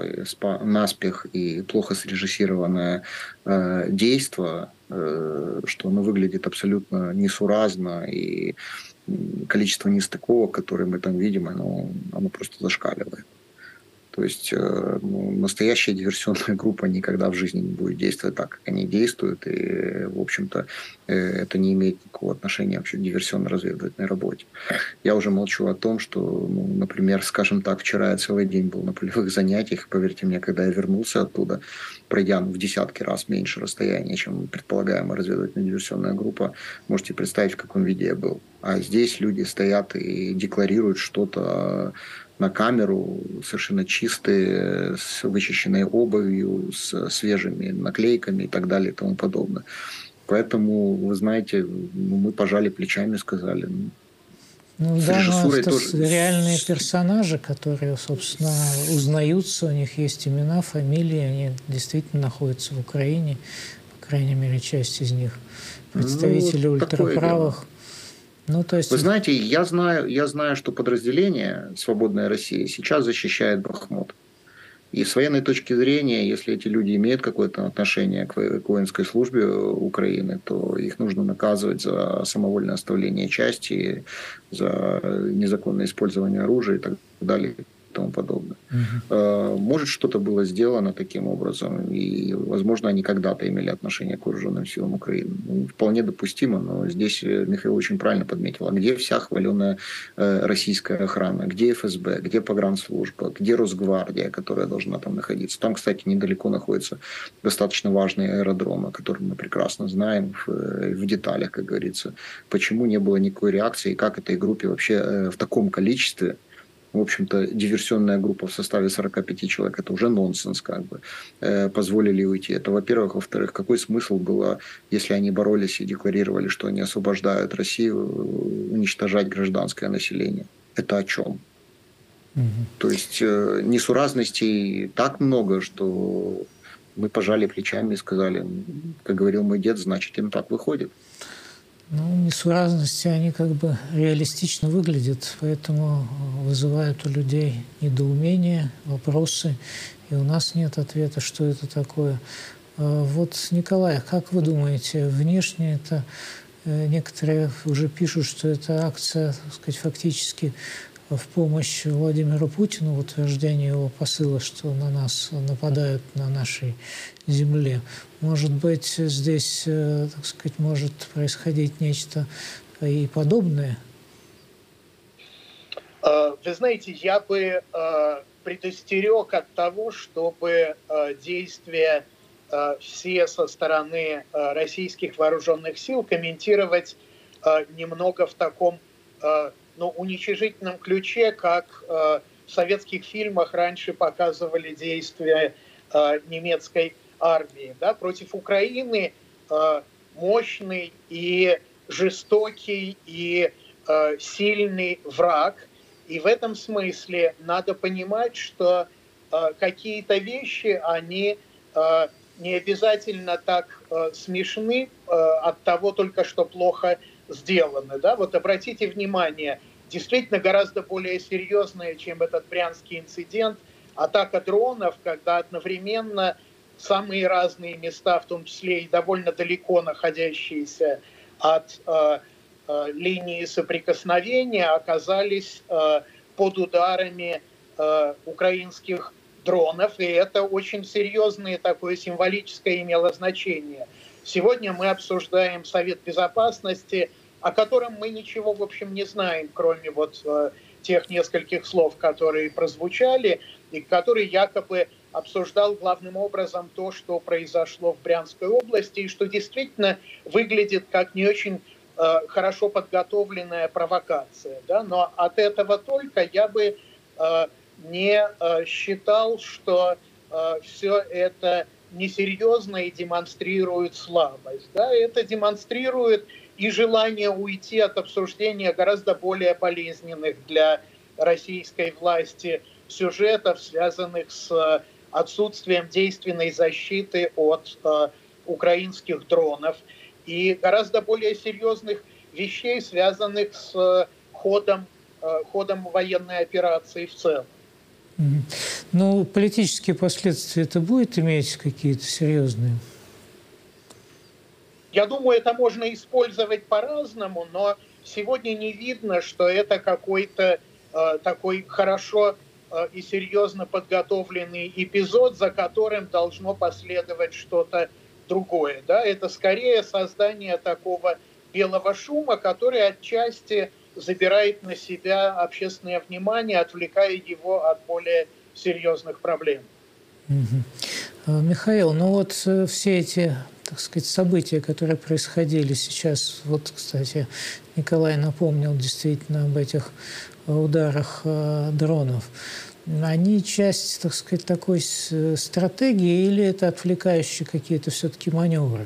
наспех и плохо срежиссированное э, действо, э, что оно выглядит абсолютно несуразно, и количество нестыковок, которые мы там видим, оно, оно просто зашкаливает. То есть ну, настоящая диверсионная группа никогда в жизни не будет действовать так, как они действуют. И, в общем-то, это не имеет никакого отношения вообще к диверсионно-разведывательной работе. Я уже молчу о том, что, ну, например, скажем так, вчера я целый день был на полевых занятиях. Поверьте мне, когда я вернулся оттуда, пройдя в десятки раз меньше расстояния, чем предполагаемая разведывательная диверсионная группа, можете представить, в каком виде я был. А здесь люди стоят и декларируют что-то на камеру, совершенно чистые, с вычищенной обувью, с свежими наклейками и так далее и тому подобное. Поэтому, вы знаете, мы пожали плечами и сказали... Ну да, но это тоже... реальные персонажи, которые, собственно, узнаются, у них есть имена, фамилии, они действительно находятся в Украине, по крайней мере, часть из них. Представители ну, ультраправых. Ну, то есть... Вы знаете, я знаю, я знаю, что подразделение «Свободная Россия» сейчас защищает Бахмут. И с военной точки зрения, если эти люди имеют какое-то отношение к воинской службе Украины, то их нужно наказывать за самовольное оставление части, за незаконное использование оружия и так далее и тому подобное. Uh-huh. Может, что-то было сделано таким образом, и, возможно, они когда-то имели отношение к вооруженным силам Украины. Ну, вполне допустимо, но здесь Михаил очень правильно подметил. А где вся хваленая российская охрана? Где эф эс бэ? Где погранслужба? Где Росгвардия, которая должна там находиться? Там, кстати, недалеко находится достаточно важный аэродром, о котором мы прекрасно знаем в, в деталях, как говорится. Почему не было никакой реакции, и как этой группе вообще в таком количестве в общем-то, диверсионная группа в составе сорока пяти человек, это уже нонсенс, как бы, э, позволили уйти. Это, во-первых. Во-вторых, какой смысл было, если они боролись и декларировали, что они освобождают Россию, уничтожать гражданское население? Это о чем? Угу. То есть э, несуразностей так много, что мы пожали плечами и сказали, как говорил мой дед, значит, им так выходит. Ну, несуразности, они как бы реалистично выглядят, поэтому вызывают у людей недоумение, вопросы, и у нас нет ответа, что это такое. Вот, Николай, как вы думаете, внешне это некоторые уже пишут, что это акция, так сказать, фактически в помощь Владимиру Путину в утверждении его посыла, что на нас нападают на нашей земле. Может быть, здесь, так сказать, может происходить нечто и подобное? Вы знаете, я бы предостерег от того, чтобы действия все со стороны российских вооруженных сил комментировать немного в таком, ну, уничижительном ключе, как в советских фильмах раньше показывали действия немецкой армии. Да? Против Украины мощный и жестокий и сильный враг. И в этом смысле надо понимать, что какие-то вещи, они не обязательно так смешны от того только, что плохо сделаны. Да? Вот обратите внимание, действительно гораздо более серьезная, чем этот брянский инцидент, атака дронов, когда одновременно самые разные места, в том числе и довольно далеко находящиеся от э, э, линии соприкосновения, оказались э, под ударами э, украинских дронов, и это очень серьезное такое символическое имело значение. Сегодня мы обсуждаем Совет Безопасности, о котором мы ничего, в общем, не знаем, кроме вот э, тех нескольких слов, которые прозвучали, и который якобы обсуждал главным образом то, что произошло в Брянской области, и что действительно выглядит как не очень э, хорошо подготовленная провокация. Да? Но от этого только я бы э, не э, считал, что э, все это несерьезно и демонстрирует слабость. Да? Это демонстрирует и желание уйти от обсуждения гораздо более болезненных для российской власти сюжетов, связанных с отсутствием действенной защиты от э, украинских дронов, и гораздо более серьезных вещей, связанных с э, ходом, э, ходом военной операции в целом. Ну, политические последствия это будет иметь какие-то серьезные? Я думаю, это можно использовать по-разному, но сегодня не видно, что это какой-то э, такой хорошо э, и серьезно подготовленный эпизод, за которым должно последовать что-то другое. Да? Это скорее создание такого белого шума, который отчасти забирает на себя общественное внимание, отвлекая его от более серьезных проблем. Угу. Михаил, ну вот все эти, так сказать, события, которые происходили сейчас, вот, кстати, Николай напомнил действительно об этих ударах э, дронов, они часть, так сказать, такой стратегии или это отвлекающие какие-то все-таки маневры?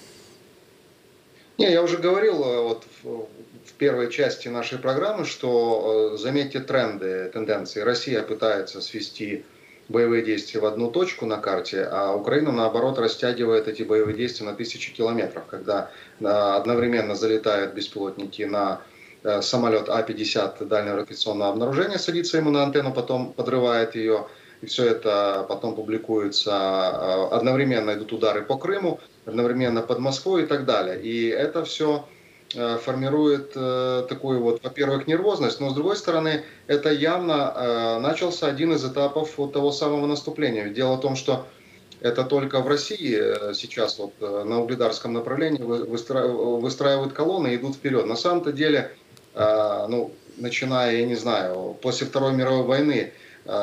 Не, я уже говорил вот в, в первой части нашей программы, что, заметьте тренды, тенденции. Россия пытается свести боевые действия в одну точку на карте, а Украина, наоборот, растягивает эти боевые действия на тысячи километров, когда одновременно залетают беспилотники на самолет А пятьдесят дальнего радиационного обнаружения, садится ему на антенну, потом подрывает ее, и все это потом публикуется. Одновременно идут удары по Крыму, одновременно под Москвой и так далее. И это все формирует такую вот, во-первых, нервозность, но с другой стороны, это явно начался один из этапов вот того самого наступления. Ведь дело в том, что это только в России сейчас вот на угледарском направлении выстраивают колонны и идут вперед. На самом-то деле, ну, начиная, я не знаю, после Второй мировой войны,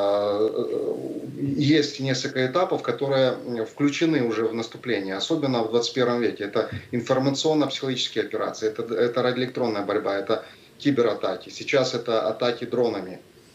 есть несколько этапов, которые включены уже в наступление, особенно в двадцать первом веке. Это информационно-психологические операции, это, это радиоэлектронная борьба, это кибератаки. Сейчас это атаки дронами.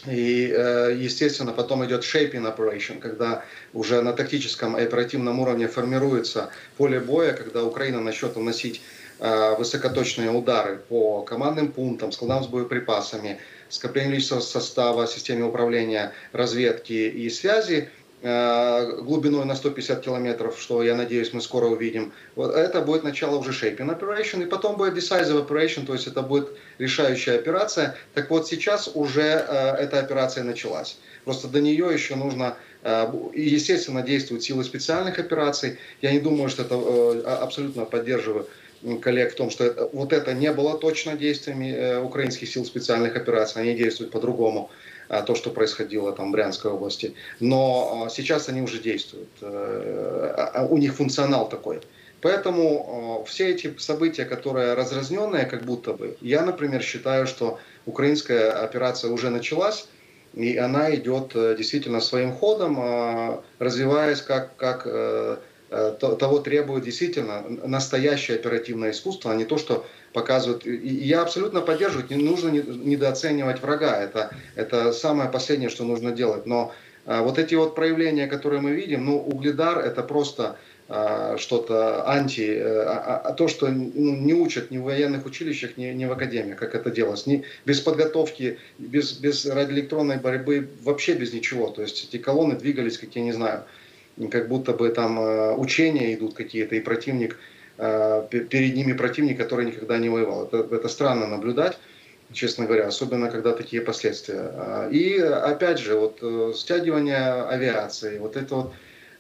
И, естественно, потом идет shaping operation, когда уже на тактическом и оперативном уровне формируется поле боя, когда Украина начнет наносить высокоточные удары по командным пунктам, складам с боеприпасами, скоплению личного состава, системе управления, разведки и связи глубиной на сто пятьдесят километров, что, я надеюсь, мы скоро увидим. Вот это будет начало уже shaping operation, и потом будет decisive operation, то есть это будет решающая операция. Так вот, сейчас уже эта операция началась. Просто до нее еще нужно, естественно, действуют силы специальных операций. Я не думаю, что это, абсолютно поддерживаю коллег в том, что это, вот это не было точно действиями украинских сил специальных операций, они действуют по-другому. То, что происходило там в Брянской области. Но сейчас они уже действуют. У них функционал такой. Поэтому все эти события, которые разразненные, как будто бы, я, например, считаю, что украинская операция уже началась, и она идет действительно своим ходом, развиваясь как, как того требует действительно настоящее оперативное искусство, а не то, что показывают. И я абсолютно поддерживаю, не нужно недооценивать врага, это, это самое последнее, что нужно делать. Но а, вот эти вот проявления, которые мы видим, ну, Угледар это просто а, что-то анти, а, а то, что ну, не учат ни в военных училищах, ни, ни в академиях, как это делалось. Ни, без подготовки, без, без радиоэлектронной борьбы, вообще без ничего. То есть эти колонны двигались, как я не знаю, как будто бы там а, учения идут какие-то, и противник перед ними противник, который никогда не воевал. Это, это странно наблюдать, честно говоря, особенно когда такие последствия. И опять же, вот стягивание авиации, вот это вот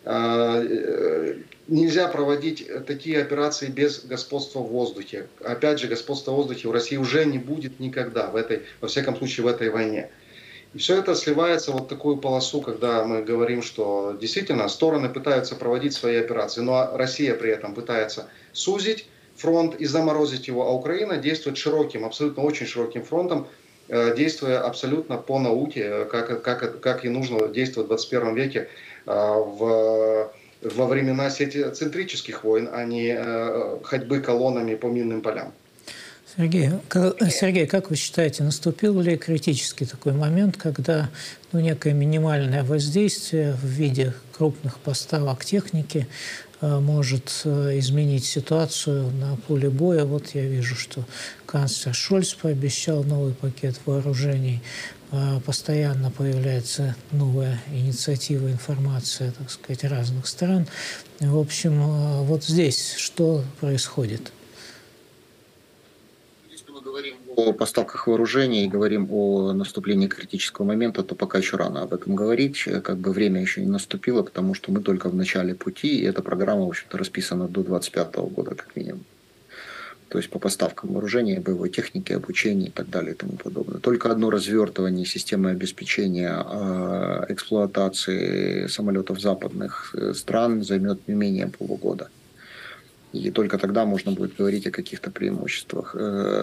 нельзя проводить такие операции без господства в воздухе. Опять же, господства в воздухе в России уже не будет никогда, в этой, во всяком случае в этой войне. И все это сливается в вот такую полосу, когда мы говорим, что действительно стороны пытаются проводить свои операции, но Россия при этом пытается сузить фронт и заморозить его, а Украина действует широким, абсолютно очень широким фронтом, действуя абсолютно по науке, как, как, как и нужно действовать в двадцать первом веке в, во времена сетицентрических войн, а не ходьбы колоннами по минным полям. Сергей, Сергей, как вы считаете, наступил ли критический такой момент, когда ну, некое минимальное воздействие в виде крупных поставок техники э, может э, изменить ситуацию на поле боя? Вот я вижу, что канцлер Шольц пообещал новый пакет вооружений. Э, постоянно появляется новая инициатива, информация, так сказать, разных стран. В общем, э, вот здесь что происходит? Говорим о поставках вооружений и говорим о наступлении критического момента, то пока еще рано об этом говорить. Как бы время еще не наступило, потому что мы только в начале пути, и эта программа, в общем-то, расписана до двадцать пятого года, как минимум. То есть по поставкам вооружения, боевой техники, обучения и так далее и тому подобное. Только одно развертывание системы обеспечения эксплуатации самолетов западных стран займет не менее полугода. И только тогда можно будет говорить о каких-то преимуществах.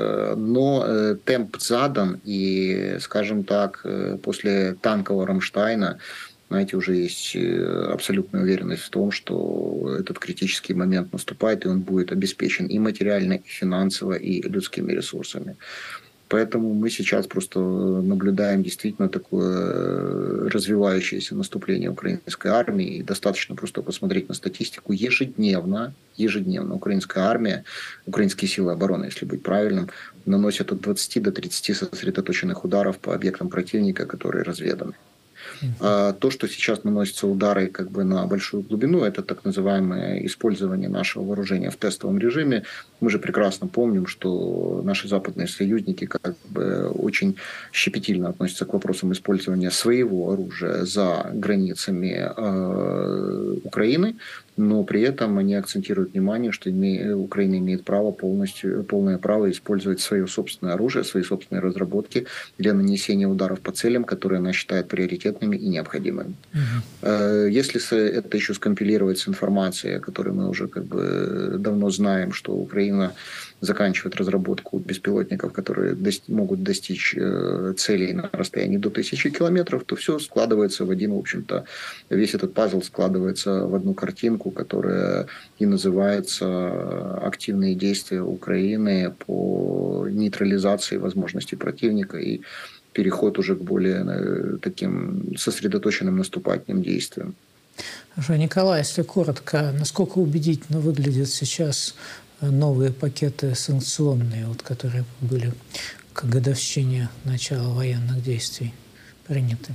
Но темп задан, и, скажем так, после танкового Рамштайна, знаете, уже есть абсолютная уверенность в том, что этот критический момент наступает, и он будет обеспечен и материально, и финансово, и людскими ресурсами. Поэтому мы сейчас просто наблюдаем действительно такое развивающееся наступление украинской армии. И достаточно просто посмотреть на статистику. Ежедневно, ежедневно украинская армия, украинские силы обороны, если быть правильным, наносят от двадцати до тридцати сосредоточенных ударов по объектам противника, которые разведаны. А то, что сейчас наносятся удары как бы на большую глубину, это так называемое использование нашего вооружения в тестовом режиме. Мы же прекрасно помним, что наши западные союзники как бы очень щепетильно относятся к вопросам использования своего оружия за границами э, Украины, но при этом они акцентируют внимание, что име, Украина имеет право полностью, полное право использовать свое собственное оружие, свои собственные разработки для нанесения ударов по целям, которые она считает приоритетными и необходимыми. Uh-huh. Если это еще скомпилировать с информацией, о которой мы уже как бы давно знаем, что Украина заканчивает разработку беспилотников, которые до- могут достичь э, целей на расстоянии до тысячи километров, то все складывается в один, в общем-то, весь этот пазл складывается в одну картинку, которая и называется «Активные действия Украины по нейтрализации возможностей противника и переход уже к более таким сосредоточенным наступательным действиям. Николай, если коротко, насколько убедительно выглядят сейчас новые пакеты санкционные, вот, которые были к годовщине начала военных действий приняты?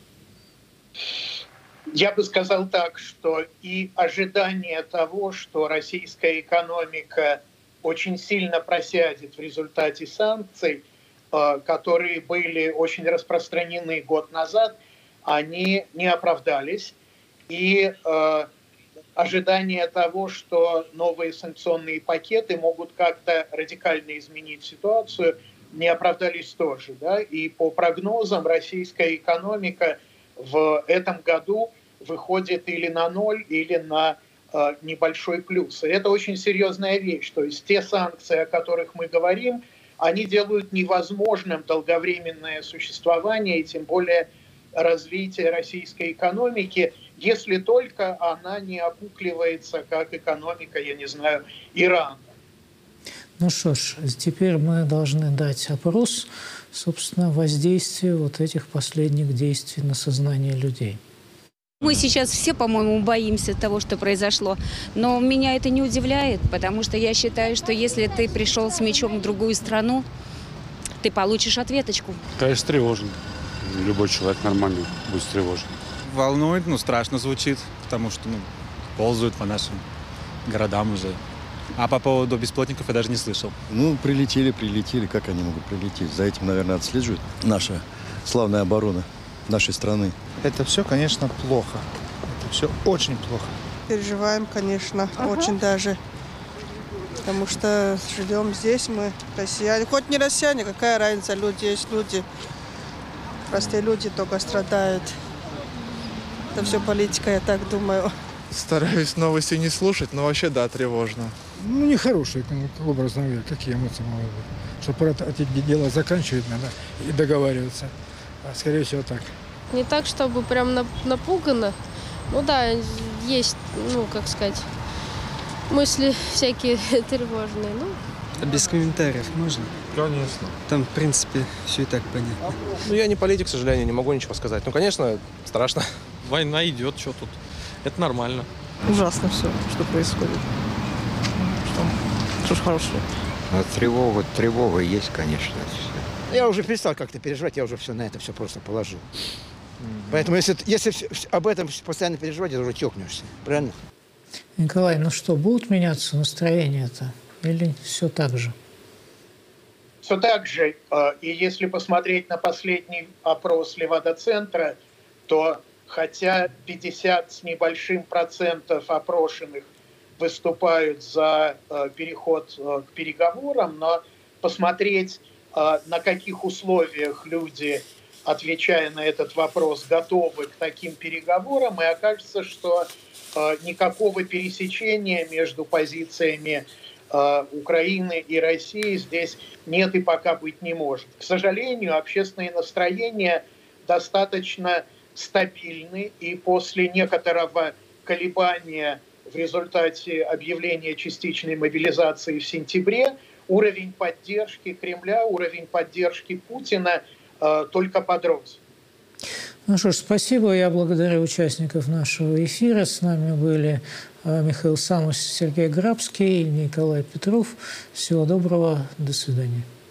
Я бы сказал так, что и ожидание того, что российская экономика очень сильно просядет в результате санкций, которые были очень распространены год назад, они не оправдались. И э, ожидание того, что новые санкционные пакеты могут как-то радикально изменить ситуацию, не оправдались тоже. Да? И по прогнозам российская экономика в этом году выходит или на ноль, или на э, небольшой плюс. И это очень серьезная вещь. То есть те санкции, о которых мы говорим, они делают невозможным долговременное существование и тем более развитие российской экономики, если только она не окукливается, как экономика, я не знаю, Ирана. Ну что ж, теперь мы должны дать опрос, собственно, воздействия вот этих последних действий на сознание людей. Мы сейчас все, по-моему, боимся того, что произошло. Но меня это не удивляет, потому что я считаю, что если ты пришел с мечом в другую страну, ты получишь ответочку. Конечно, тревожно. Любой человек нормальный будет встревожен. Волнует, ну, страшно звучит, потому что, ну, ползают по нашим городам уже. А по поводу беспилотников я даже не слышал. Ну, прилетели, прилетели. Как они могут прилететь? За этим, наверное, отслеживает наша славная оборона нашей страны. Это все, конечно, плохо. Это все очень плохо. Переживаем, конечно, ага. очень даже. Потому что живем здесь мы, россияне. Хоть не россияне, какая разница, люди есть люди. Простые люди только страдают. Это все политика, я так думаю. Стараюсь новости не слушать, но вообще, да, тревожно. Ну, нехорошие, образно говоря, какие эмоции могут быть. Что про эти дела заканчивать надо и договариваться. А скорее всего так. Не так, чтобы прям напугано. Ну да, есть, ну, как сказать, мысли всякие тревожные. Ну. Без комментариев можно? Конечно. Там, в принципе, все и так понятно. Ну, я не политик, к сожалению, не могу ничего сказать. Ну, конечно, страшно. Война идет, что тут? Это нормально. Ужасно все, что происходит. Что, что ж хорошего. А тревога, тревога есть, конечно. Я уже перестал как-то переживать, я уже все на это все просто положил. Mm-hmm. Поэтому если, если об этом постоянно переживать, ты уже тёкнешься. Правильно? Николай, ну что, будут меняться настроения-то? Или все так же? Все так же. И если посмотреть на последний опрос Левада-центра, то хотя пятьдесят с небольшим процентов опрошенных выступают за переход к переговорам, но посмотреть, на каких условиях люди, отвечая на этот вопрос, готовы к таким переговорам, и окажется, что никакого пересечения между позициями Украины и России здесь нет и пока быть не может. К сожалению, общественные настроения достаточно стабильны, и после некоторого колебания в результате объявления частичной мобилизации в сентябре уровень поддержки Кремля, уровень поддержки Путина э, только подрос. Ну что ж, спасибо. Я благодарю участников нашего эфира. С нами были Михаил Самос, Сергей Грабский, Николай Петров. Всего доброго. До свидания.